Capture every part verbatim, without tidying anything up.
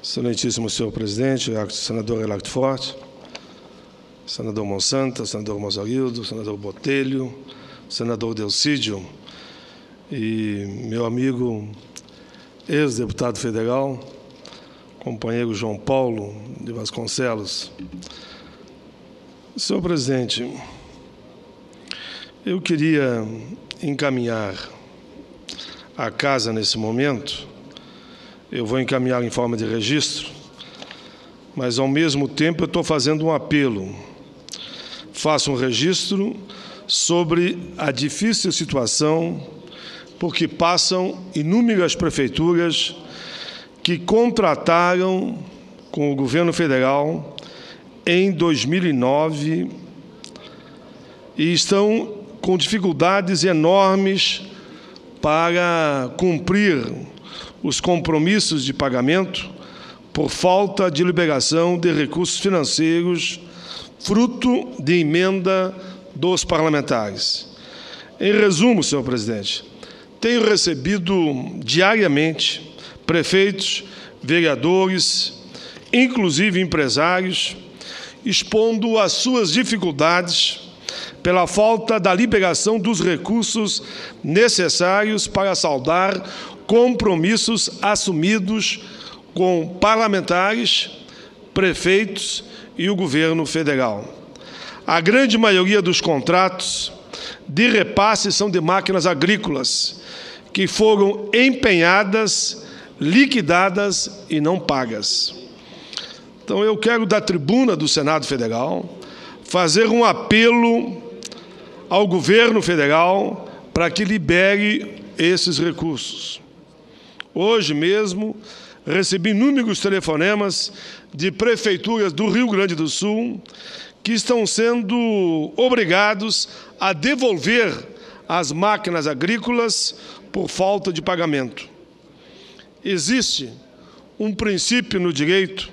Excelentíssimo senhor presidente, senador Elacto Forte, senador Monsanta, senador Mozarildo, senador Botelho, senador Delcídio e meu amigo ex-deputado federal, companheiro João Paulo de Vasconcelos. Senhor presidente, eu queria encaminhar à casa nesse momento, eu vou encaminhar em forma de registro, mas, ao mesmo tempo, eu estou fazendo um apelo. Faço um registro sobre a difícil situação por que passam inúmeras prefeituras que contrataram com o governo federal em dois mil e nove e estão com dificuldades enormes para cumprir os compromissos de pagamento por falta de liberação de recursos financeiros, fruto de emenda dos parlamentares. Em resumo, senhor presidente, tenho recebido diariamente prefeitos, vereadores, inclusive empresários, expondo as suas dificuldades pela falta da liberação dos recursos necessários para saldar compromissos assumidos com parlamentares, prefeitos e o governo federal. A grande maioria dos contratos de repasse são de máquinas agrícolas, que foram empenhadas, liquidadas e não pagas. Então, eu quero, da tribuna do Senado Federal, fazer um apelo ao governo federal para que libere esses recursos. Hoje mesmo, recebi inúmeros telefonemas de prefeituras do Rio Grande do Sul que estão sendo obrigados a devolver as máquinas agrícolas por falta de pagamento. Existe um princípio no direito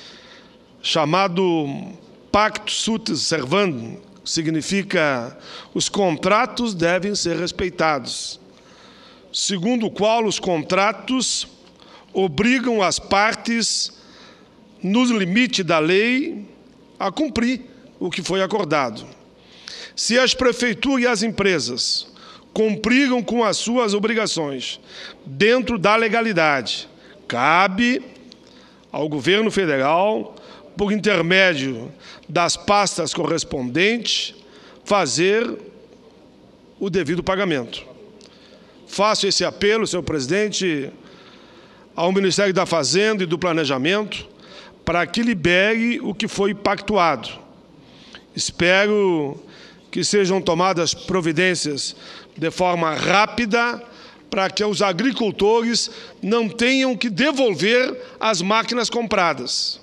chamado pacta sunt servanda, significa os contratos devem ser respeitados, segundo o qual os contratos obrigam as partes, nos limites da lei, a cumprir o que foi acordado. Se as prefeituras e as empresas cumpriram com as suas obrigações dentro da legalidade, cabe ao governo federal, por intermédio das pastas correspondentes, fazer o devido pagamento. Faço esse apelo, senhor presidente, ao Ministério da Fazenda e do Planejamento para que libere o que foi pactuado. Espero que sejam tomadas providências de forma rápida para que os agricultores não tenham que devolver as máquinas compradas.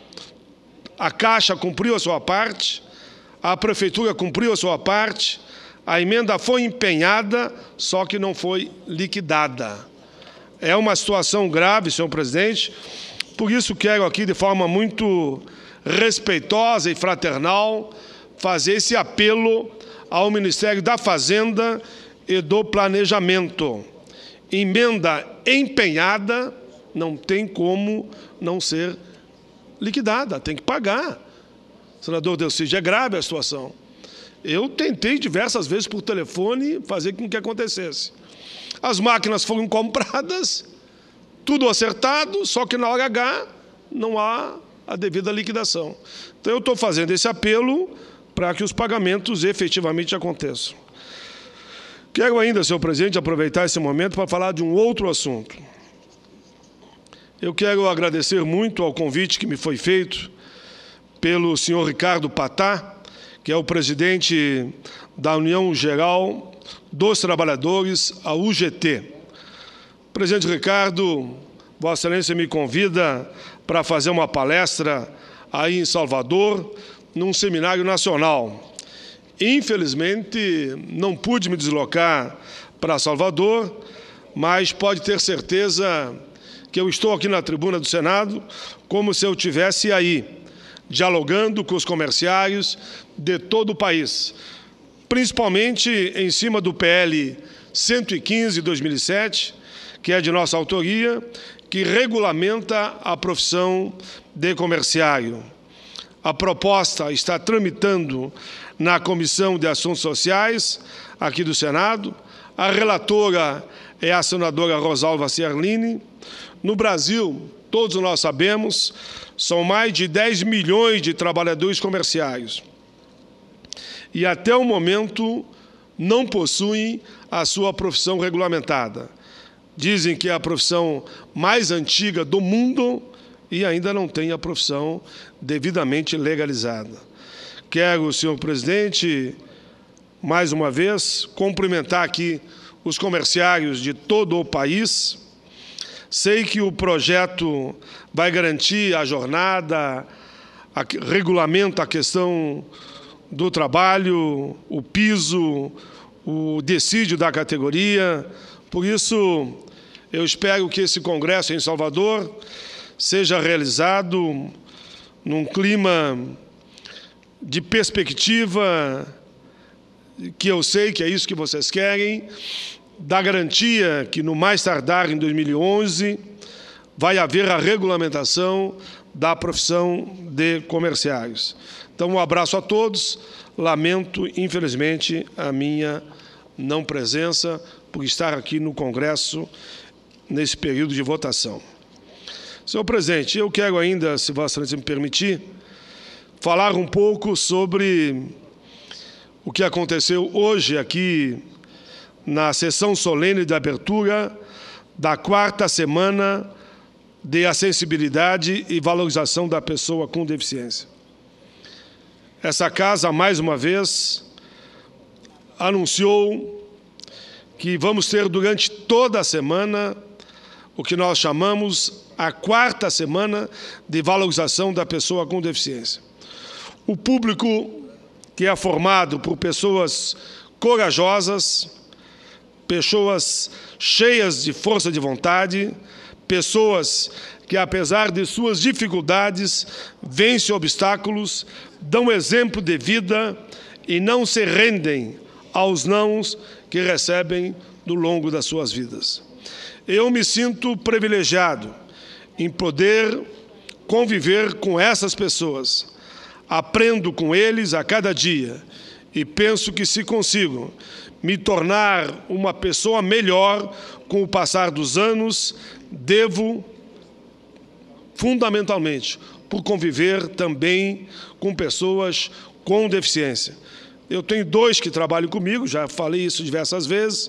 A Caixa cumpriu a sua parte, a Prefeitura cumpriu a sua parte, a emenda foi empenhada, só que não foi liquidada. É uma situação grave, senhor presidente, por isso quero aqui, de forma muito respeitosa e fraternal, fazer esse apelo ao Ministério da Fazenda e do Planejamento. Emenda empenhada não tem como não ser liquidada, tem que pagar. Senador Delcídio, é grave a situação. Eu tentei diversas vezes por telefone fazer com que acontecesse. As máquinas foram compradas, tudo acertado, só que na hora H não há a devida liquidação. Então, eu estou fazendo esse apelo para que os pagamentos efetivamente aconteçam. Quero ainda, senhor presidente, aproveitar esse momento para falar de um outro assunto. Eu quero agradecer muito ao convite que me foi feito pelo senhor Ricardo Patá, que é o presidente da União Geral dos Trabalhadores, a U G T. Presidente Ricardo, Vossa Excelência me convida para fazer uma palestra aí em Salvador, num seminário nacional. Infelizmente, não pude me deslocar para Salvador, mas pode ter certeza que eu estou aqui na tribuna do Senado como se eu estivesse aí, dialogando com os comerciários de todo o país, principalmente em cima do P L cento e quinze de dois mil e sete, que é de nossa autoria, que regulamenta a profissão de comerciário. A proposta está tramitando na Comissão de Assuntos Sociais, aqui do Senado. A relatora é a senadora Rosalva Ciarline. No Brasil, todos nós sabemos, são mais de dez milhões de trabalhadores comerciários. E até o momento não possuem a sua profissão regulamentada. Dizem que é a profissão mais antiga do mundo e ainda não tem a profissão devidamente legalizada. Quero, senhor presidente, mais uma vez, cumprimentar aqui os comerciários de todo o país. Sei que o projeto vai garantir a jornada, a, regulamenta a questão do trabalho, o piso, o dissídio da categoria. Por isso, eu espero que esse congresso em Salvador seja realizado num clima de perspectiva, que eu sei que é isso que vocês querem, da garantia que, no mais tardar em dois mil e onze, vai haver a regulamentação da profissão de comerciários. Então, um abraço a todos. Lamento, infelizmente, a minha não presença por estar aqui no Congresso nesse período de votação. Senhor presidente, eu quero ainda, se Vossa Excelência me permitir, falar um pouco sobre o que aconteceu hoje aqui na sessão solene de abertura da quarta semana de acessibilidade e valorização da pessoa com deficiência. Essa casa, mais uma vez, anunciou que vamos ter durante toda a semana o que nós chamamos a quarta semana de valorização da pessoa com deficiência. O público, que é formado por pessoas corajosas, pessoas cheias de força de vontade, pessoas que, apesar de suas dificuldades, vencem obstáculos, dão exemplo de vida e não se rendem aos nãos que recebem no longo das suas vidas. Eu me sinto privilegiado em poder conviver com essas pessoas. Aprendo com eles a cada dia e penso que, se consigo me tornar uma pessoa melhor com o passar dos anos, devo, fundamentalmente, por conviver também com pessoas com deficiência. Eu tenho dois que trabalham comigo, já falei isso diversas vezes,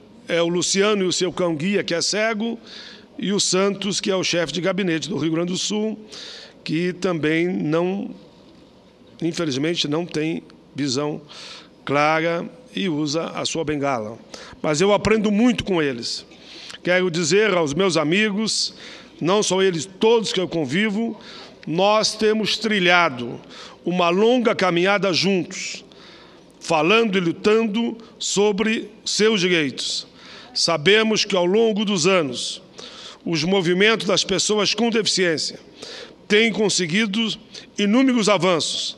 é o Luciano e o seu cão-guia, que é cego, e o Santos, que é o chefe de gabinete do Rio Grande do Sul, que também não, infelizmente, não tem visão clara e usa a sua bengala. Mas eu aprendo muito com eles. Quero dizer aos meus amigos, não só eles, todos que eu convivo, nós temos trilhado uma longa caminhada juntos, falando e lutando sobre seus direitos. Sabemos que, ao longo dos anos, os movimentos das pessoas com deficiência têm conseguido inúmeros avanços,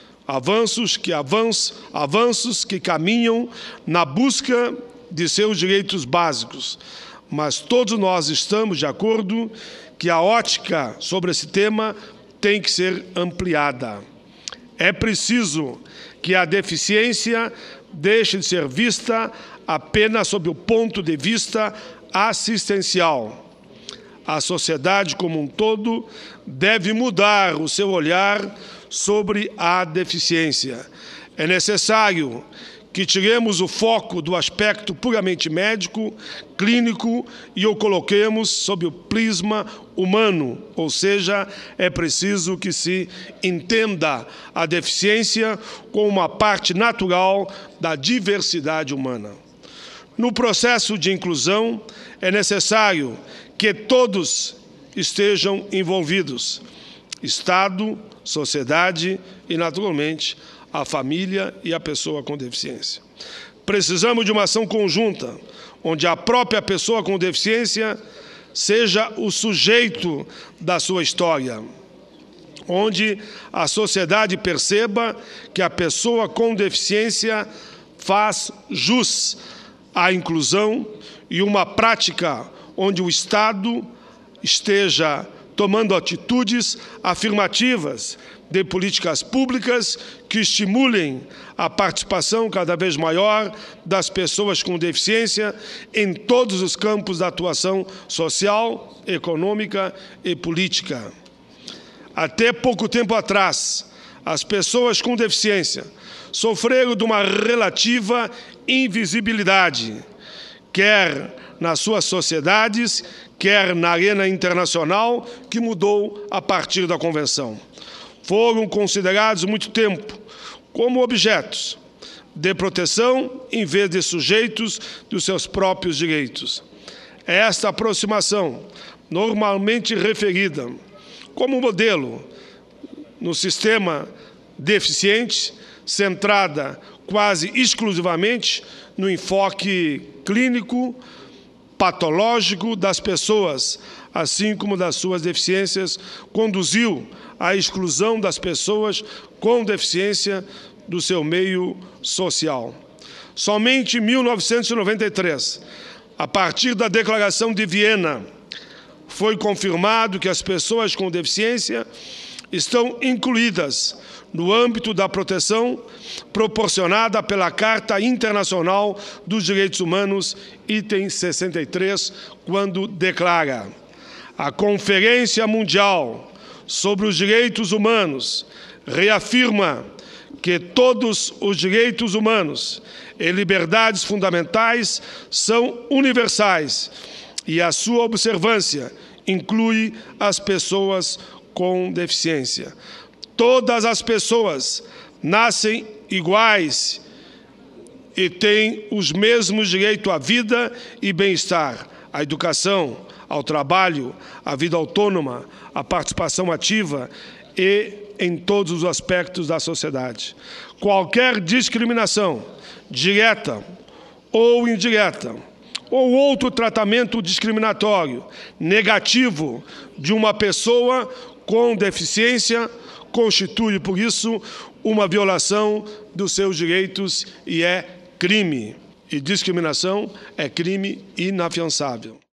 avanços que, avanços, avanços que caminham na busca de seus direitos básicos. Mas todos nós estamos de acordo que a ótica sobre esse tema tem que ser ampliada. É preciso que a deficiência deixe de ser vista apenas sob o ponto de vista assistencial. A sociedade como um todo deve mudar o seu olhar sobre a deficiência. É necessário que tiremos o foco do aspecto puramente médico, clínico, e o coloquemos sob o prisma humano, ou seja, é preciso que se entenda a deficiência como uma parte natural da diversidade humana. No processo de inclusão, é necessário que todos estejam envolvidos: Estado, sociedade e, naturalmente, a família e a pessoa com deficiência. Precisamos de uma ação conjunta, onde a própria pessoa com deficiência seja o sujeito da sua história, onde a sociedade perceba que a pessoa com deficiência faz jus à inclusão, e uma prática onde o Estado esteja tomando atitudes afirmativas de políticas públicas que estimulem a participação cada vez maior das pessoas com deficiência em todos os campos da atuação social, econômica e política. Até pouco tempo atrás, as pessoas com deficiência sofreram de uma relativa invisibilidade, quer nas suas sociedades, quer na arena internacional, que mudou a partir da Convenção. Foram considerados muito tempo como objetos de proteção em vez de sujeitos dos seus próprios direitos. Esta aproximação, normalmente referida como modelo no sistema deficiente, centrada quase exclusivamente no enfoque clínico, patológico das pessoas, assim como das suas deficiências, conduziu à exclusão das pessoas com deficiência do seu meio social. Somente em mil novecentos e noventa e três, a partir da Declaração de Viena, foi confirmado que as pessoas com deficiência estão incluídas no âmbito da proteção proporcionada pela Carta Internacional dos Direitos Humanos, item sessenta e três, quando declara: a Conferência Mundial sobre os Direitos Humanos reafirma que todos os direitos humanos e liberdades fundamentais são universais e a sua observância inclui as pessoas com deficiência. Todas as pessoas nascem iguais e têm os mesmos direitos à vida e bem-estar, à educação, ao trabalho, à vida autônoma, à participação ativa e em todos os aspectos da sociedade. Qualquer discriminação, direta ou indireta, ou outro tratamento discriminatório, negativo de uma pessoa com deficiência, constitui, por isso, uma violação dos seus direitos e é crime. E discriminação é crime inafiançável.